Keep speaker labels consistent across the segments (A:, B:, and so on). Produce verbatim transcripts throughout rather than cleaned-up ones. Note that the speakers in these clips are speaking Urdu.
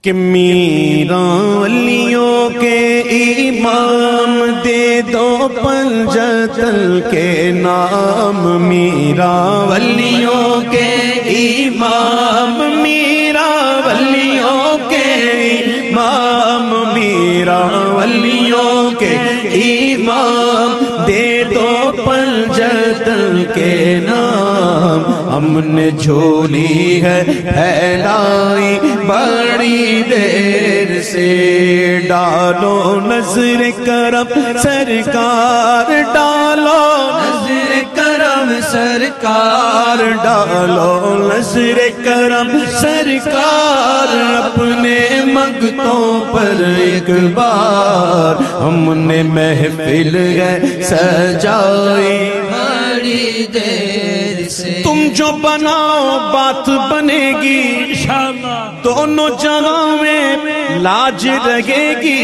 A: کہ میرا ولیوں کے امام دے دو پنجتل کے نام، میرا ولیوں کے امام، میرا ولیوں کے امام، میرا ولیوں کے امام دے دو پنجتل کے نام۔ ہم نے جھولی ہے پھیلائی بڑی دیر سے، ڈالو نظر کرم سرکار، ڈالو نظر کرم سرکار، ڈالو نظر کرم سرکار، اپنے منگتوں پر ایک بار۔ ہم نے محفل ہے سجائی بڑی دیر سے، تم جو بناؤ بات بنے گی انشاءاللہ، دونوں جہاں میں لاج رہے گی،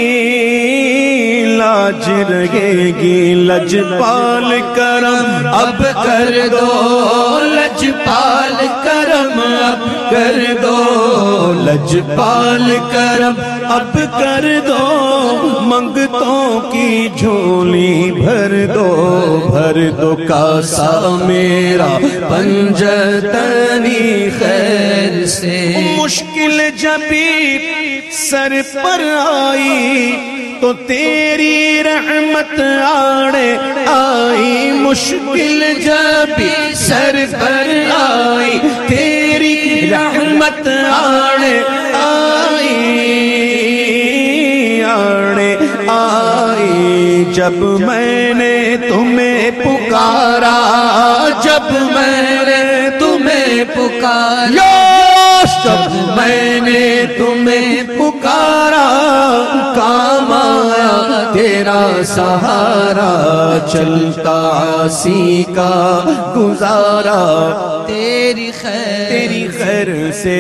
A: لاج رہے گی۔ لجپال کرم اب کر دو، لجپال کرم اب کر دو، لجپال کرم اب کر دو، منگتوں کی جھولی بھر دو، بھر دو کاسا میرا پنجتنی خیر سے۔ مشکل جبھی سر پر آئی تو تیری رحمت آڑے آئی، مشکل جبھی سر پر آئی تیری رحمت آڑے آئی، آڑے آئی۔ جب میں نے تمہیں پکارا، جب میں نے تمہیں پکارا، جب میں نے تمہیں پکارا، کام آیا تیرا سہارا، چلتا سی کا گزارا، تیری خیر تیری خیر سے